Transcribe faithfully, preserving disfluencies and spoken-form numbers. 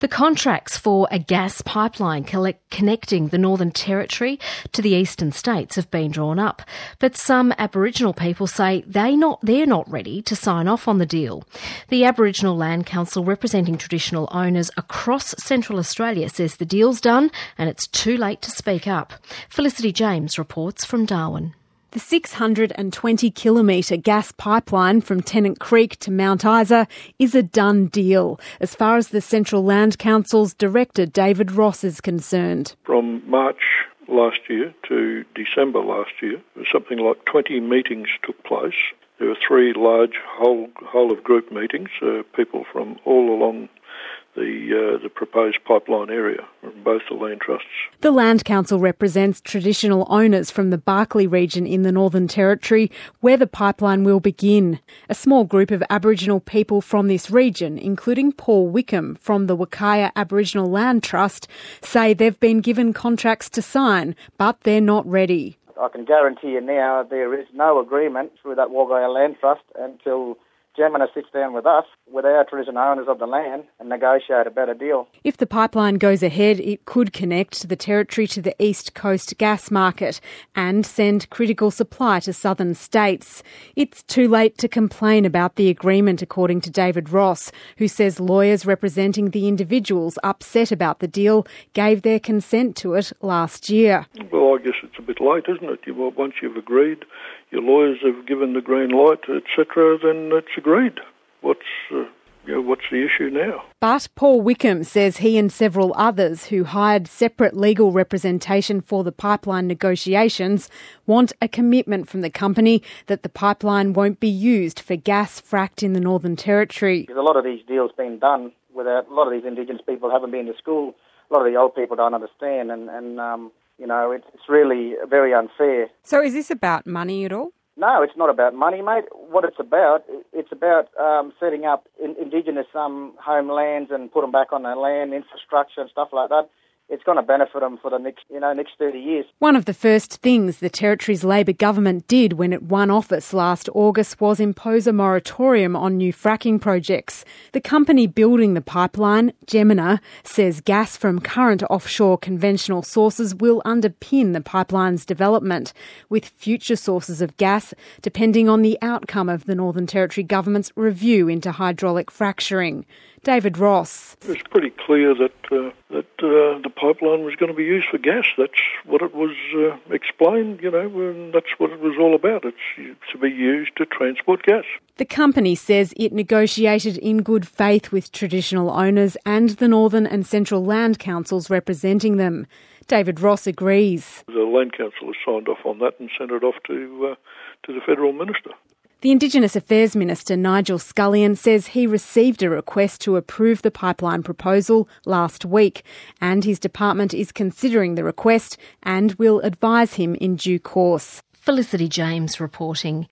The contracts for a gas pipeline collect- connecting the Northern Territory to the eastern states have been drawn up, but some Aboriginal people say they not, they're not ready to sign off on the deal. The Aboriginal Land Council, representing traditional owners across Central Australia, says the deal's done and it's too late to speak up. Felicity James reports from Darwin. The six hundred twenty kilometre gas pipeline from Tennant Creek to Mount Isa is a done deal, as far as the Central Land Council's Director David Ross is concerned. From March last year to December last year, something like twenty meetings took place. There were three large whole, whole of group meetings, uh, people from all along the uh, the proposed pipeline area from both the land trusts. The Land Council represents traditional owners from the Barkly region in the Northern Territory, where the pipeline will begin. A small group of Aboriginal people from this region, including Paul Wickham from the Wakaya Aboriginal Land Trust, say they've been given contracts to sign, but they're not ready. I can guarantee you now there is no agreement through that Wakaya Land Trust until Gemina sits down with us, with our traditional owners of the land, and negotiate a better deal. If the pipeline goes ahead, it could connect the Territory to the East Coast gas market and send critical supply to southern states. It's too late to complain about the agreement, according to David Ross, who says lawyers representing the individuals upset about the deal gave their consent to it last year. Well, I guess it's a bit late, isn't it? You, well, once you've agreed, your lawyers have given the green light, et cetera, then it's agreed. What's uh, you know, what's the issue now? But Paul Wickham says he and several others who hired separate legal representation for the pipeline negotiations want a commitment from the company that the pipeline won't be used for gas fracked in the Northern Territory. There's a lot of these deals being done without a lot of these Indigenous people haven't been to school. A lot of the old people don't understand, and, and um, you know, it's, it's really very unfair. So is this about money at all? No, it's not about money, mate. What it's about, it's about um, setting up in, Indigenous um, homelands and put them back on their land, infrastructure and stuff like that. It's going to benefit them for the next, you know, next thirty years. One of the first things the Territory's Labor government did when it won office last August was impose a moratorium on new fracking projects. The company building the pipeline, Gemina, says gas from current offshore conventional sources will underpin the pipeline's development, with future sources of gas depending on the outcome of the Northern Territory government's review into hydraulic fracturing. David Ross. It's pretty clear that uh, that uh, the pipeline was going to be used for gas. That's what it was uh, explained, you know, and that's what it was all about. It's to be used to transport gas. The company says it negotiated in good faith with traditional owners and the Northern and Central Land Councils representing them. David Ross agrees. The Land Council has signed off on that and sent it off to uh, to the Federal Minister. The Indigenous Affairs Minister, Nigel Scullion, says he received a request to approve the pipeline proposal last week, and his department is considering the request and will advise him in due course. Felicity James reporting.